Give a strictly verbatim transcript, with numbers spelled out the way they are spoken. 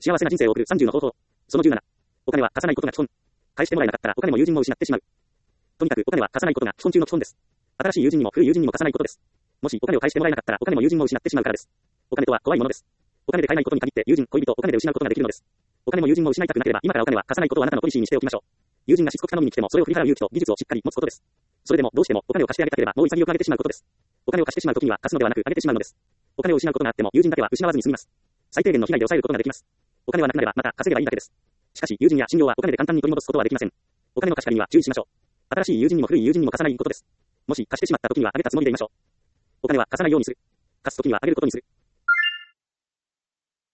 幸せな人生を送るさんじゅうの方法。そのじゅうなな。お金は貸さないことが基本。返してもらえなかったらお金も友人も失ってしまう。とにかくお金は貸さないことが基本中の基本です。新しい友人にも古い友人にも貸さないことです。もしお金を返してもらえなかったらお金も友人も失ってしまうからです。お金とは怖いものです。お金で買えないことに限って友人、恋人、お金で失うことができるのです。お金も友人も失いたくなければ今からお金は貸さないことをあなたのポリシーにしておきましょう。友人がしつこく頼みに来てもそれを振り払う勇気と技術をしっかり持つことです。それでもどうしてもお金を貸してあげたければもう潔くあげてしまうことです。お金を貸してしまう時には貸すのではなくあげてしまうのです。お金を失うことがあっても友人だけは失わずに済みます。最低限の被害で抑えることができます。お金はなくなればまた稼げばいいだけです。しかし友人や信用はお金で簡単に取り戻すことはできません。お金の貸し借りには注意しましょう。新しい友人にも古い友人にも貸さないことです。もし貸してしまった時にはあげたつもりでいましょう。お金は貸さないようにする。貸す時にはあげることにする。